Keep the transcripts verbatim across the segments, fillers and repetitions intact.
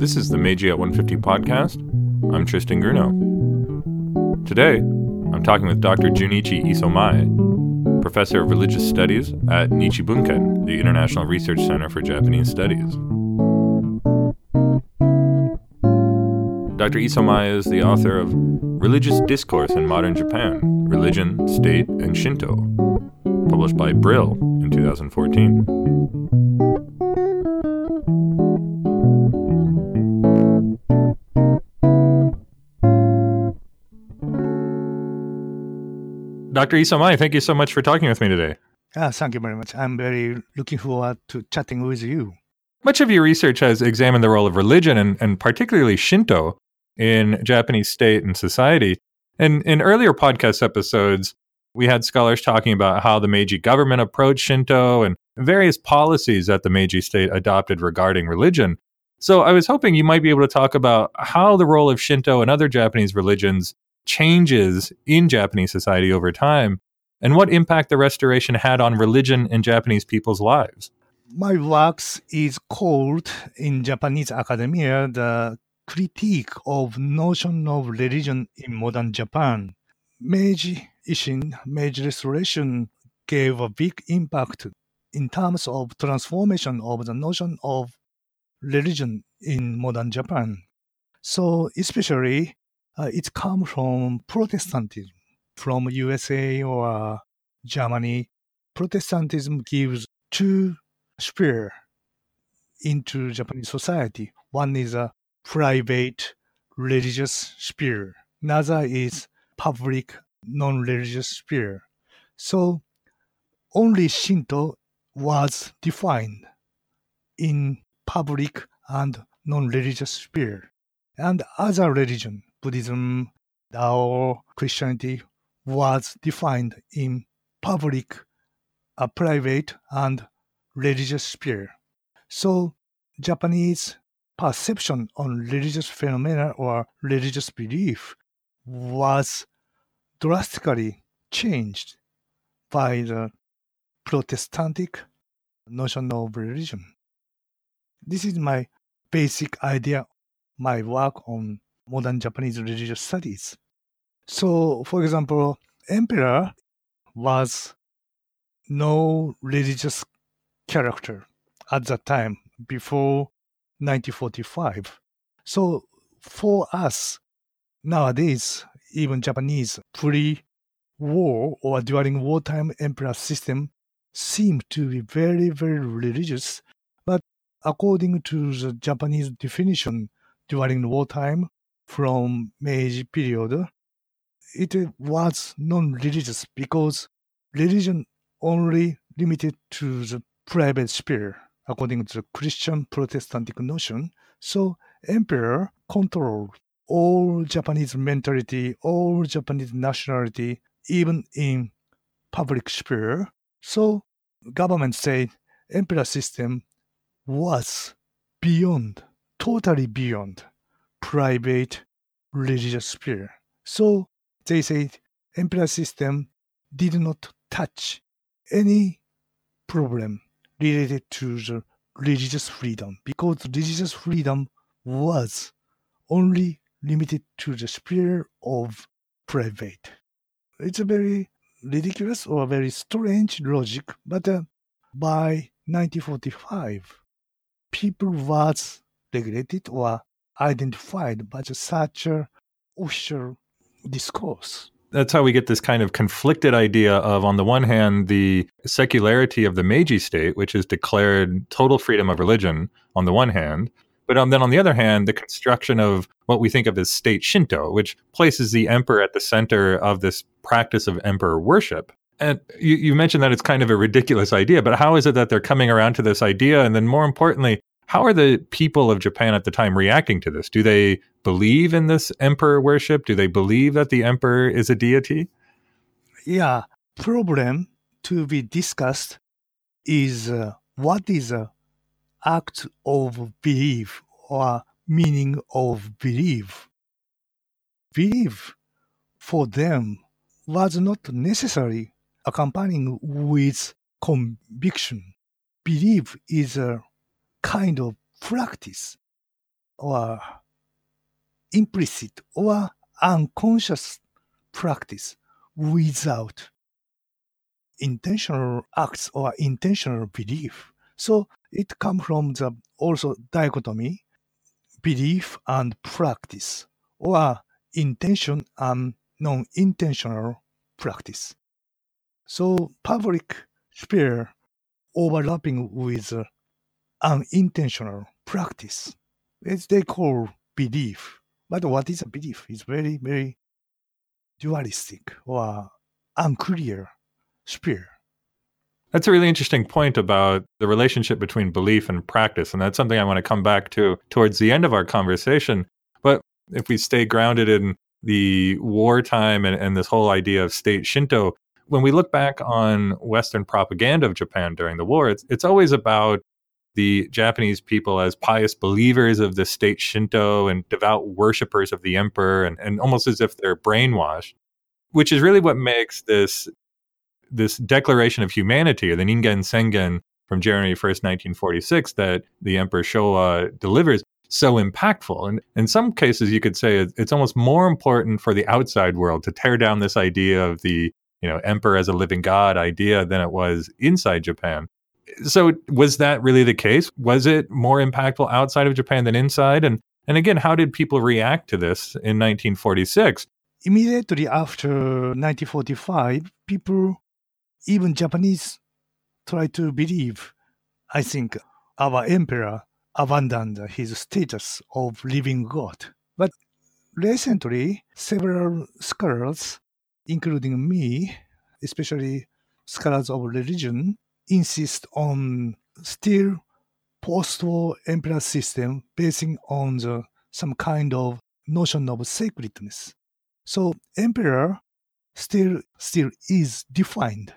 This is the Meiji at one fifty podcast. I'm Tristan Grunow. Today, I'm talking with Doctor Junichi Isomae, Professor of Religious Studies at Nichibunken, the International Research Center for Japanese Studies. Doctor Isomae is the author of Religious Discourse in Modern Japan, Religion, State, and Shinto, published by Brill in two thousand fourteen. Doctor Isomae, thank you so much for talking with me today. Ah, thank you very much. I'm very looking forward to chatting with you. Much of your research has examined the role of religion and, and particularly Shinto in Japanese state and society. And in earlier podcast episodes, we had scholars talking about how the Meiji government approached Shinto and various policies that the Meiji state adopted regarding religion. So I was hoping you might be able to talk about how the role of Shinto and other Japanese religions changes in Japanese society over time, and what impact the restoration had on religion in Japanese people's lives. My works is called in Japanese academia the critique of notion of religion in modern Japan. Meiji Ishin, Meiji Restoration gave a big impact in terms of transformation of the notion of religion in modern Japan. So especially Uh, it comes from Protestantism, from U S A or Germany. Protestantism gives two spheres into Japanese society. One is a private religious sphere. Another is public non-religious sphere. So only Shinto was defined in public and non-religious sphere. And other religion, Buddhism, Tao, Christianity, was defined in public, a private, and religious sphere. So Japanese perception on religious phenomena or religious belief was drastically changed by the Protestantic notion of religion. This is my basic idea, my work on modern Japanese religious studies. So, for example, emperor was no religious character at that time, before nineteen forty-five. So, for us, nowadays, even Japanese pre-war or during wartime emperor system seem to be very, very religious. But according to the Japanese definition during the wartime, from Meiji period, it was non-religious because religion only limited to the private sphere according to the Christian Protestantic notion. So emperor controlled all Japanese mentality, all Japanese nationality, even in public sphere. So government said emperor system was beyond, totally beyond private religious sphere. So they say emperor system did not touch any problem related to the religious freedom because religious freedom was only limited to the sphere of private. It's a very ridiculous or very strange logic, but uh, by nineteen forty-five, people was regulated or identified by such an official discourse. That's how we get this kind of conflicted idea of, on the one hand, the secularity of the Meiji state, which is declared total freedom of religion on the one hand, but on, then on the other hand, the construction of what we think of as state Shinto, which places the emperor at the center of this practice of emperor worship. And you, you mentioned that it's kind of a ridiculous idea, but how is it that they're coming around to this idea? And then more importantly, how are the people of Japan at the time reacting to this? Do they believe in this emperor worship? Do they believe that the emperor is a deity? Yeah, problem to be discussed is uh, what is an act of belief or meaning of belief. Belief for them was not necessarily accompanying with conviction. Belief is a kind of practice. or implicit or unconscious practice without intentional acts or intentional belief. So it comes from the also dichotomy, belief and practice, or intention and non-intentional practice. So public sphere overlapping with uh, unintentional practice. It's they call belief. But what is a belief? It's very, very dualistic or unclear sphere. That's a really interesting point about the relationship between belief and practice. And that's something I want to come back to towards the end of our conversation. But if we stay grounded in the wartime and, and this whole idea of state Shinto, when we look back on Western propaganda of Japan during the war, it's, it's always about the Japanese people as pious believers of the state Shinto and devout worshippers of the emperor, and, and almost as if they're brainwashed, which is really what makes this this declaration of humanity, or the Ningen Sengen from January first, nineteen forty-six, that the Emperor Showa delivers, so impactful. And in some cases, you could say it's almost more important for the outside world to tear down this idea of the, you know, emperor as a living god idea than it was inside Japan. So was that really the case? Was it more impactful outside of Japan than inside? And and again, how did people react to this in nineteen forty-six? Immediately after nineteen forty-five, people, even Japanese, try to believe, I think, our emperor abandoned his status of living god. But recently, several scholars, including me, especially scholars of religion, insist on still post-war emperor system basing on the, some kind of notion of sacredness. So emperor still still is defined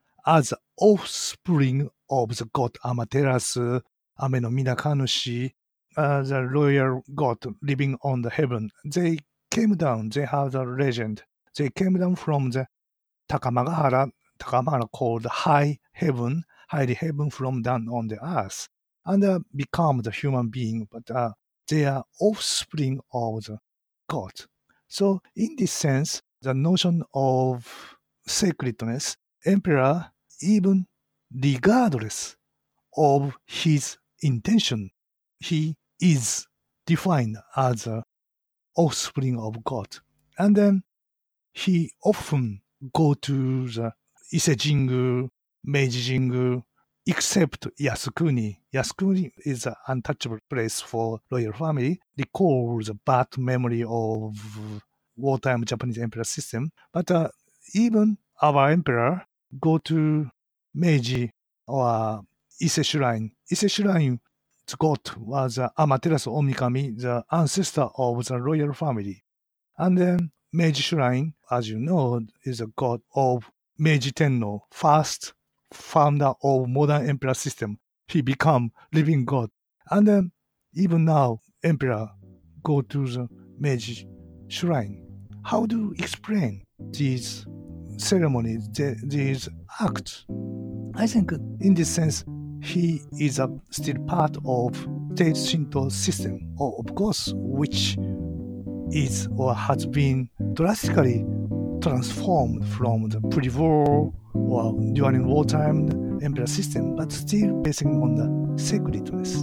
as offspring of the god Amaterasu, Ame no Minakanushi, uh, the royal god living on the heaven. They came down, they have the legend. They came down from the Takamagahara, Takamagahara called high heaven, highly heaven from down on the earth, and uh, become the human being, but uh, they are offspring of the god. So in this sense, the notion of sacredness, emperor, even regardless of his intention, he is defined as an offspring of God. And then he often go to the Ise Jingu, Meiji Jingu, except Yasukuni. Yasukuni is an untouchable place for royal family, recall the bad memory of wartime Japanese emperor system. But uh, even our emperor go to Meiji or Ise Shrine. Ise Shrine, the god was uh, Amaterasu Omikami, the ancestor of the royal family. And then Meiji Shrine, as you know, is a god of Meiji Tenno, first founder of modern emperor system. He become living god. And then even now, emperor go to the Meiji Shrine. How do you explain these ceremonies, these acts? I think in this sense, he is a still part of state Shinto system, or of course, which is or has been drastically transformed from the pre-war or during wartime emperor system, but still basing on the sacredness.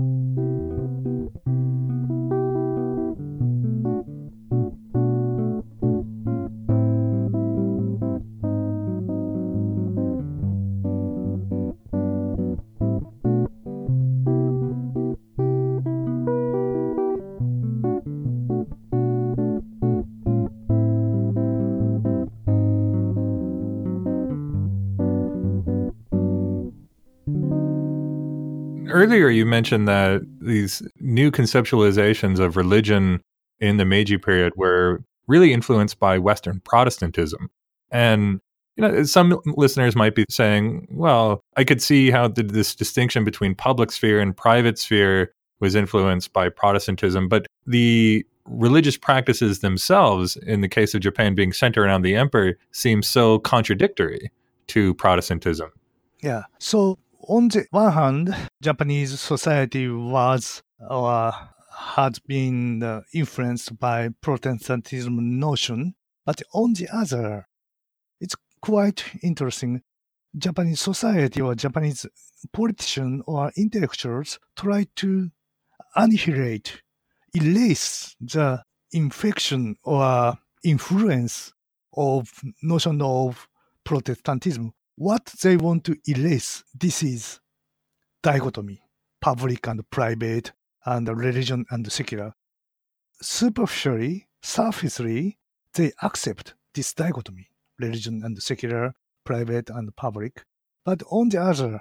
Earlier, you mentioned that these new conceptualizations of religion in the Meiji period were really influenced by Western Protestantism. And you know, some listeners might be saying, well, I could see how the, this distinction between public sphere and private sphere was influenced by Protestantism, but the religious practices themselves, in the case of Japan being centered around the emperor, seem so contradictory to Protestantism. Yeah. So on the one hand, Japanese society was or has been uh, influenced by Protestantism notion, but on the other, it's quite interesting. Japanese society or Japanese politicians or intellectuals try to annihilate, erase the infection or influence of notion of Protestantism. What they want to erase, this is dichotomy, public and private, and religion and secular. Superficially, surfacely, they accept this dichotomy, religion and secular, private and public. But on the other,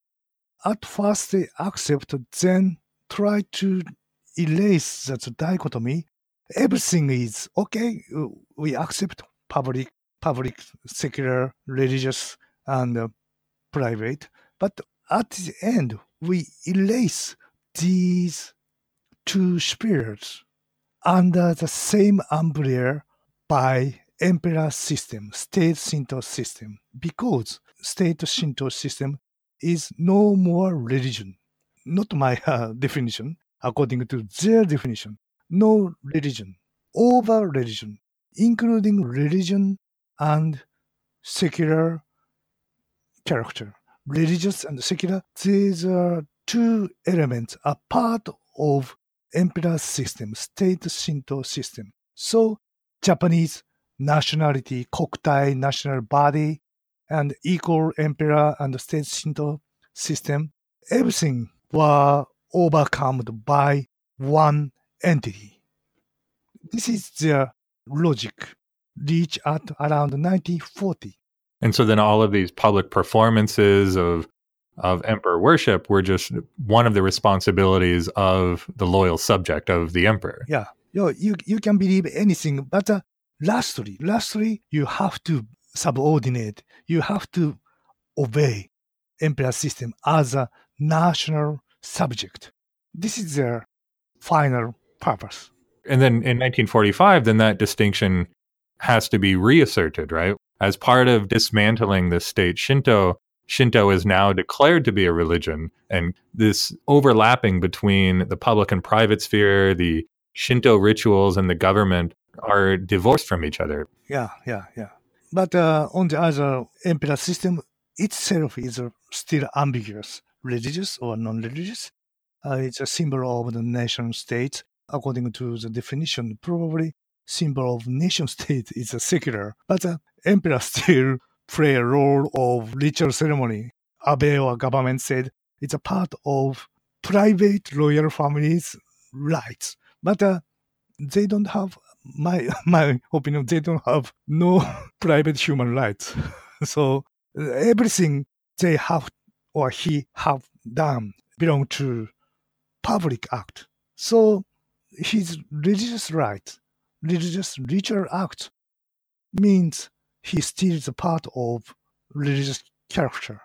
at first they accept, then try to erase that dichotomy. Everything is okay. We accept public, public, secular, religious, and uh, private. But at the end, we erase these two spirits under the same umbrella by emperor system, state Shinto system, because state Shinto system is no more religion. Not my uh, definition, according to their definition. No religion, over religion, including religion and secular character. Religious and secular, these are two elements, a part of emperor system, state Shinto system. So Japanese nationality, kokutai, national body, and equal emperor and state Shinto system, everything were overcome by one entity. This is their logic, reached at around nineteen forty. And so then all of these public performances of of emperor worship were just one of the responsibilities of the loyal subject of the emperor. Yeah, you you, you can believe anything, but uh, lastly, lastly, you have to subordinate, you have to obey emperor system as a national subject. This is their final purpose. And then in nineteen forty-five, then that distinction has to be reasserted, right? As part of dismantling the state Shinto, Shinto is now declared to be a religion, and this overlapping between the public and private sphere, the Shinto rituals and the government are divorced from each other. Yeah, yeah, yeah. But uh, on the other, emperor system itself is uh, still ambiguous, religious or non-religious. Uh, it's a symbol of the nation state. According to the definition, probably symbol of nation state is a secular, but the emperor still play a role of ritual ceremony. Abe or government said it's a part of private royal family's rights, but uh, they don't have, my my opinion, they don't have no private human rights. So everything they have or he have done belong to public act. So his religious right, religious ritual act means he still is a part of religious character.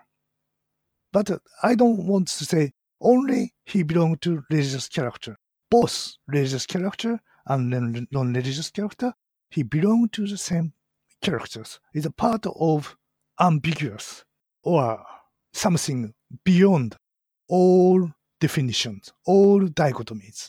But uh, I don't want to say only he belonged to religious character. Both religious character and non-religious character, he belonged to the same characters. It's a part of ambiguous or something beyond all definitions, all dichotomies.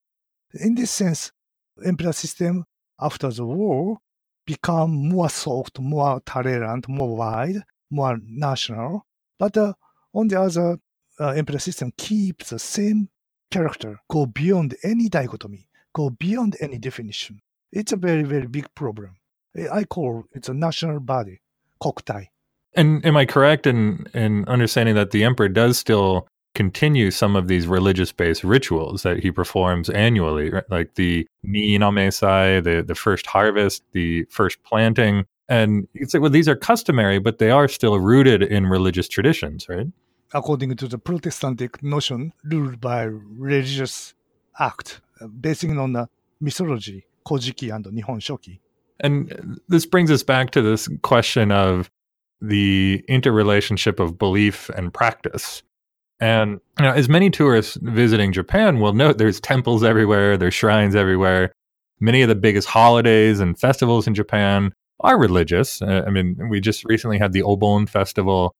In this sense, emperor system after the war become more soft, more tolerant, more wide, more national. But uh, on the other, uh, emperor system keeps the same character, go beyond any dichotomy, go beyond any definition. It's a very, very big problem. I call it a national body, kokutai. And am I correct in, in understanding that the emperor does still continue some of these religious-based rituals that he performs annually, right? Like the Nii no Meisai, the, the first harvest, the first planting? And you could say, well, these are customary, but they are still rooted in religious traditions, right? According to the Protestantic notion, ruled by religious act, basing on the mythology, Kojiki and Nihon Shoki. And this brings us back to this question of the interrelationship of belief and practice. And you know, as many tourists visiting Japan will note, there's temples everywhere, there's shrines everywhere. Many of the biggest holidays and festivals in Japan are religious. Uh, I mean, we just recently had the Obon festival.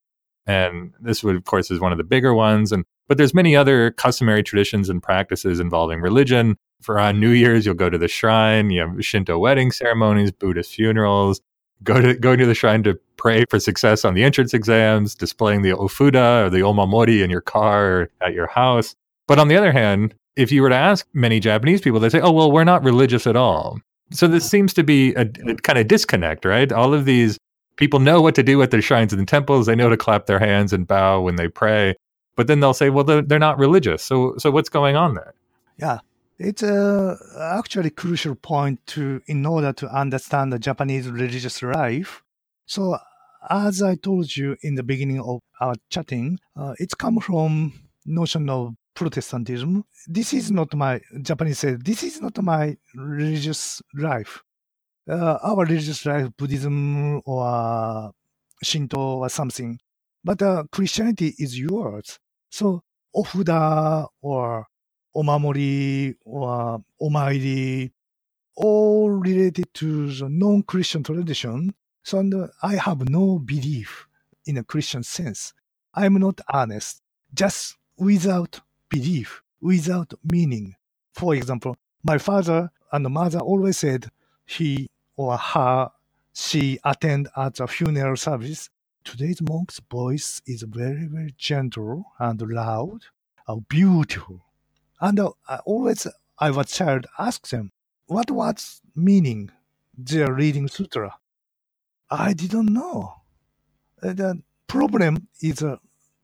And this would, of course, is one of the bigger ones. And but there's many other customary traditions and practices involving religion. For on New Year's, you'll go to the shrine. You have Shinto wedding ceremonies, Buddhist funerals. Go to going to the shrine to pray for success on the entrance exams, displaying the ofuda or the omamori in your car or at your house. But on the other hand, if you were to ask many Japanese people, they say, "Oh, well, we're not religious at all." So this seems to be a, a kind of disconnect, right? All of these people know what to do at their shrines and temples. They know to clap their hands and bow when they pray. But then they'll say, well, they're, they're not religious. So so what's going on there? Yeah, it's a actually crucial point to in order to understand the Japanese religious life. So as I told you in the beginning of our chatting, uh, it's come from notion of Protestantism. This is not my, Japanese say, this is not my religious life. Uh, our religious life, Buddhism or Shinto or something. But uh, Christianity is yours. So ofuda or omamori or omairi, all related to the non-Christian tradition. So and, uh, I have no belief in a Christian sense. I'm not honest, just without belief, without meaning. For example, my father and mother always said he or her, she attend at a funeral service. Today's monk's voice is very, very gentle and loud, uh, beautiful. And uh, I always, I was child, ask them, what was meaning they are reading sutra? I didn't know. Uh, the problem is a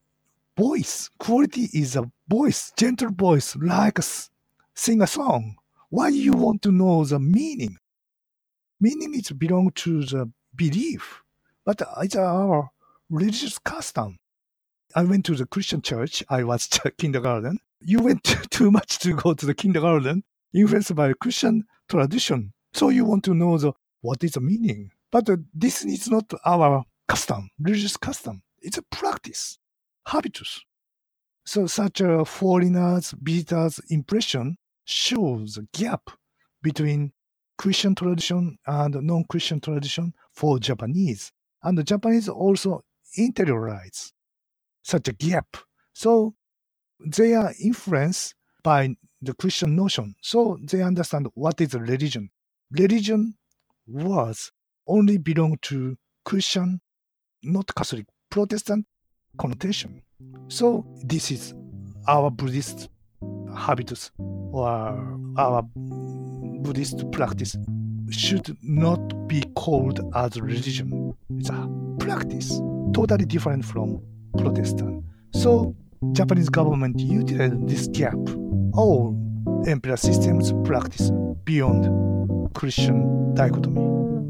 voice. Quality is a voice, gentle voice, like s- sing a song. Why you want to know the meaning? Meaning is belong to the belief, but it's our religious custom. I went to the Christian church. I was kindergarten. You went too much to go to the kindergarten, influenced by Christian tradition. So you want to know the what is the meaning. But uh, this is not our custom, religious custom. It's a practice, habitus. So such a foreigners, visitors impression shows a gap between Christian tradition and non-Christian tradition for Japanese. And the Japanese also interiorize such a gap. So they are influenced by the Christian notion. So they understand what is a religion. Religion was only belong to Christian, not Catholic, Protestant connotation. So this is our Buddhist habitus or our Buddhist practice should not be called as religion. It's a practice, totally different from Protestant. So Japanese government utilized this gap. All emperor systems practice beyond Christian dichotomy.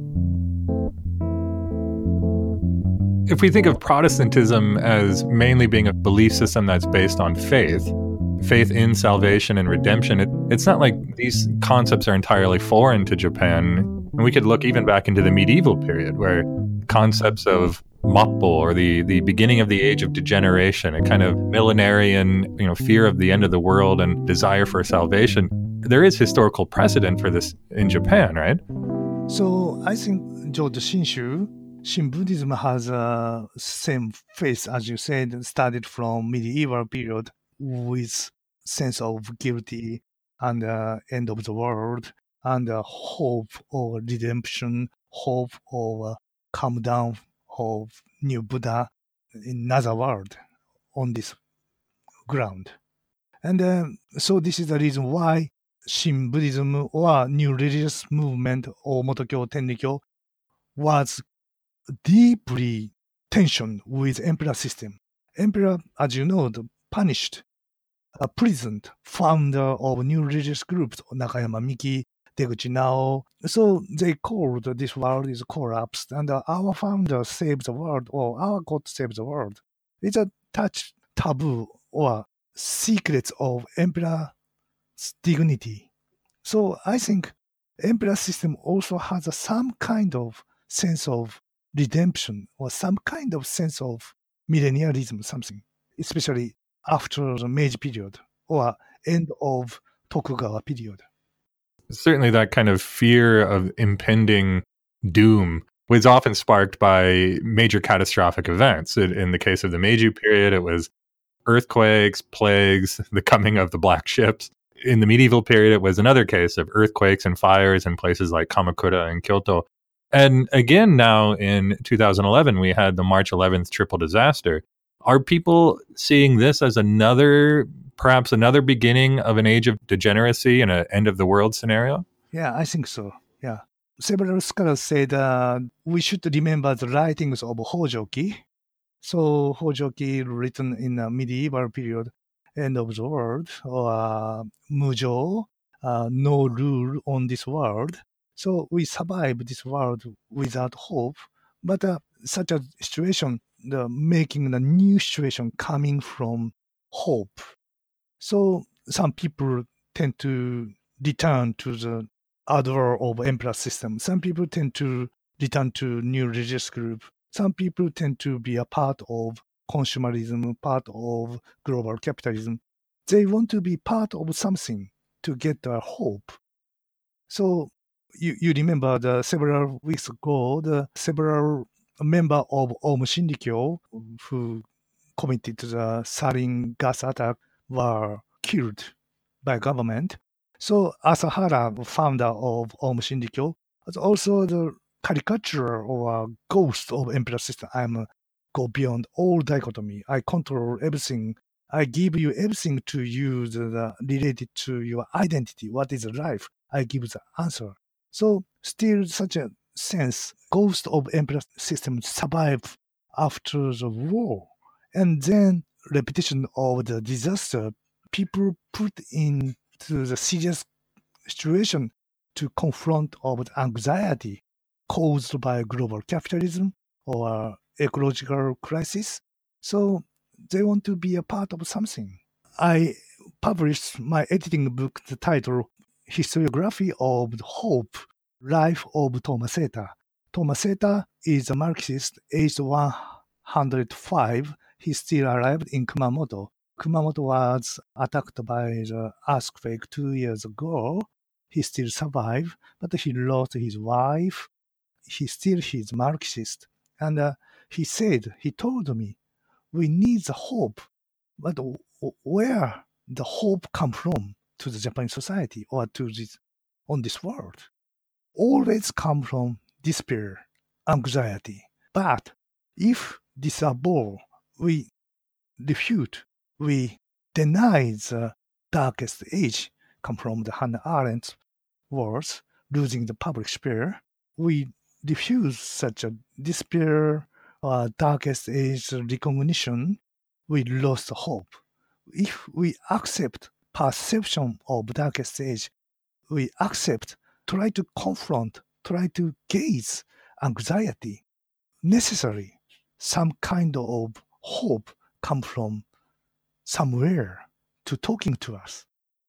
If we think of Protestantism as mainly being a belief system that's based on faith, faith in salvation and redemption, it, it's not like these concepts are entirely foreign to Japan. And we could look even back into the medieval period where concepts of mappo, or the, the beginning of the age of degeneration, a kind of millenarian, you know, fear of the end of the world and desire for salvation. There is historical precedent for this in Japan, right? So I think George Shinshu, Shin Buddhism has a same faith, as you said, started from medieval period with sense of guilty and uh, end of the world and uh, hope of redemption, hope of uh, come down of new Buddha in another world on this ground. And uh, so this is the reason why Shin Buddhism or new religious movement or Motokyo Tenrikyo was deeply tension with emperor system. Emperor, as you know, punished a prison founder of new religious groups, Nakayama Miki, Deguchi Nao. So they called this world is collapsed, and uh, our founder saves the world, or our God saves the world. It's a touch taboo or secrets of emperor's dignity. So I think emperor system also has a, some kind of sense of redemption or some kind of sense of millennialism, something, especially after the Meiji period or end of Tokugawa period. Certainly that kind of fear of impending doom was often sparked by major catastrophic events. In, in the case of the Meiji period, it was earthquakes, plagues, the coming of the black ships. In the medieval period, it was another case of earthquakes and fires in places like Kamakura and Kyoto. And again, now in two thousand eleven, we had the March eleventh triple disaster. Are people seeing this as another, perhaps another beginning of an age of degeneracy and an end of the world scenario? Yeah, I think so. Yeah. Several scholars said uh, we should remember the writings of Hojoki. So Hojoki, written in the medieval period, end of the world, or uh, Mujo, uh, no rule on this world. So we survive this world without hope. But uh, such a situation, the making the new situation coming from hope. So some people tend to return to the order of emperor system. Some people tend to return to new religious group. Some people tend to be a part of consumerism, part of global capitalism. They want to be part of something to get their hope. So you, you remember the several weeks ago, the several member of Aum Shinrikyo who committed the sarin gas attack were killed by government. So Asahara, founder of Aum Shinrikyo, was also the caricature or ghost of emperor system. I'm go beyond all dichotomy. I control everything. I give you everything to you the, related to your identity. What is life? I give the answer. So still such a sense, ghost of emperor system survive after the war. And then repetition of the disaster, people put into the serious situation to confront of the anxiety caused by global capitalism or ecological crisis. So they want to be a part of something. I published my editing book, the title, Historiography of Hope, Life of Tomaseta. Tomaseta is a Marxist, aged one hundred five. He still arrived in Kumamoto. Kumamoto was attacked by the earthquake two years ago. He still survived, but he lost his wife. He still is Marxist. And uh, he said, he told me, we need the hope. But w- where the hope come from to the Japanese society or to this on this world? Always come from despair, anxiety. But if disavow, we refute, we deny the darkest age come from the Hannah Arendt's words, losing the public sphere. We refuse such a despair or darkest age recognition. We lost hope. If we accept perception of darkest age, we accept, try to confront, try to gaze anxiety, necessary, some kind of hope come from somewhere to talking to us.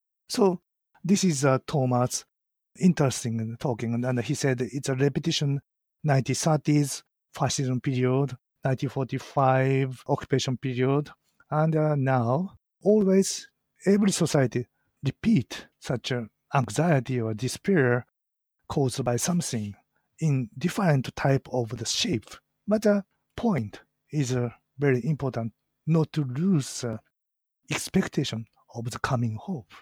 So this is uh, Thomas interesting talking, and he said it's a repetition, nineteen thirties fascism period, nineteen forty-five occupation period, and uh, now always every society repeat such a anxiety or despair caused by something in different type of the shape. But the point is uh, very important, not to lose uh, expectation of the coming hope.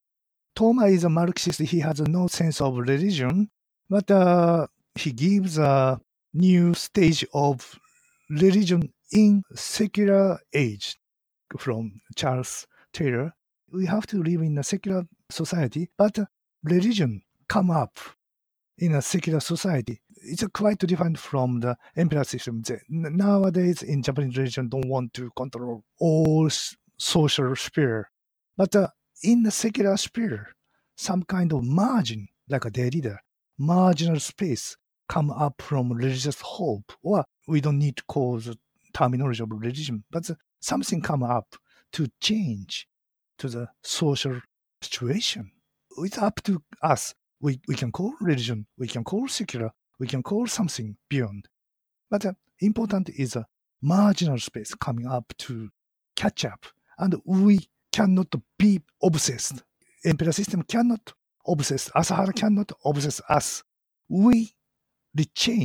Toma is a Marxist. He has no sense of religion, but uh, he gives a new stage of religion in secular age from Charles Taylor. We have to live in a secular society, but religion come up in a secular society. It's quite different from the emperor system. Nowadays, in Japanese religion, don't want to control all social sphere, but uh, in the secular sphere, some kind of margin, like a Derrida, marginal space come up from religious hope, or we don't need to call the terminology of religion, but something come up to change to the social situation. It's up to us. We, we can call religion, we can call secular, we can call something beyond. But uh, important is a marginal space coming up to catch up, and we cannot be obsessed. Emperor system cannot obsess. Asahara cannot obsess us. We change.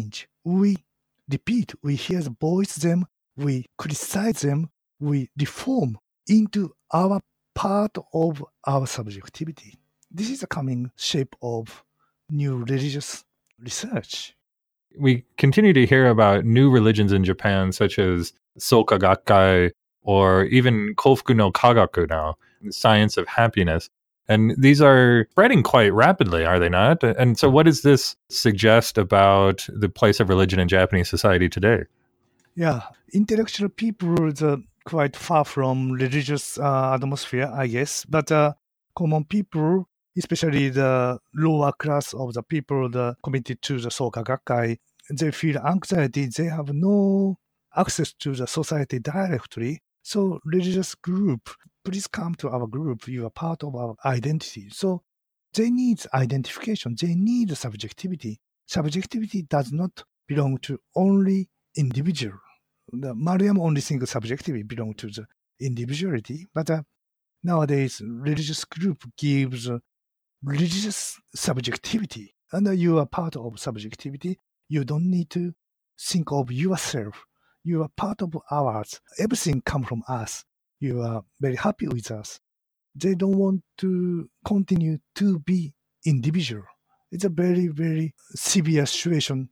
we repeat, we hear the voice them, we criticize them, we reform into our part of our subjectivity. This is the coming shape of new religious research. We continue to hear about new religions in Japan, such as Soka Gakkai or even Kofuku no Kagaku now, the science of happiness. And these are spreading quite rapidly, are they not? And so what does this suggest about the place of religion in Japanese society today? Yeah, intellectual people are quite far from religious uh, atmosphere, I guess. But uh, common people, especially the lower class of the people that committed to the Soka Gakkai, they feel anxiety. They have no access to the society directly. So religious group, please come to our group. You are part of our identity. So they need identification. They need subjectivity. Subjectivity does not belong to only individual. The Mariam only thinks subjectivity belongs to the individuality. But uh, nowadays, religious group gives uh, religious subjectivity. And uh, you are part of subjectivity. You don't need to think of yourself. You are part of ours. Everything comes from us. You are very happy with us. They don't want to continue to be individual. It's a very, very severe situation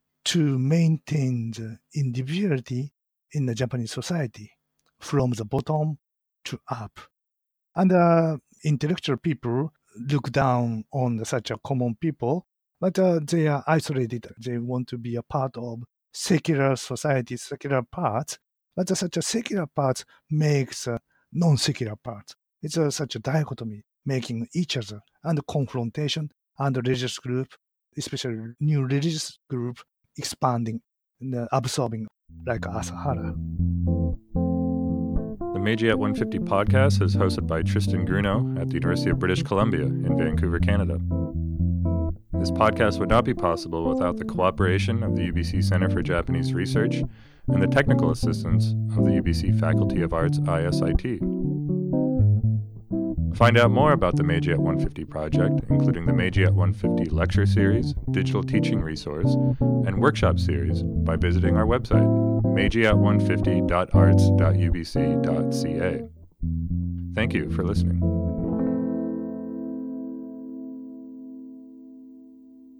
to maintain the individuality in the Japanese society from the bottom to up. And uh, intellectual people look down on such a common people, but uh, they are isolated. They want to be a part of secular society, secular parts, but uh, such a secular part makes a non-secular part. It's uh, such a dichotomy, making each other and confrontation and religious group, especially new religious group, expanding and uh, absorbing like Asahara. The Meiji at one fifty podcast is hosted by Tristan Grunow at the University of British Columbia in Vancouver, Canada. This podcast would not be possible without the cooperation of the U B C Center for Japanese Research and the technical assistance of the U B C Faculty of Arts I S I T. Find out more about the Meiji at one fifty project, including the Meiji at one fifty lecture series, digital teaching resource, and workshop series by visiting our website, meiji at one fifty dot arts dot u b c dot c a. Thank you for listening.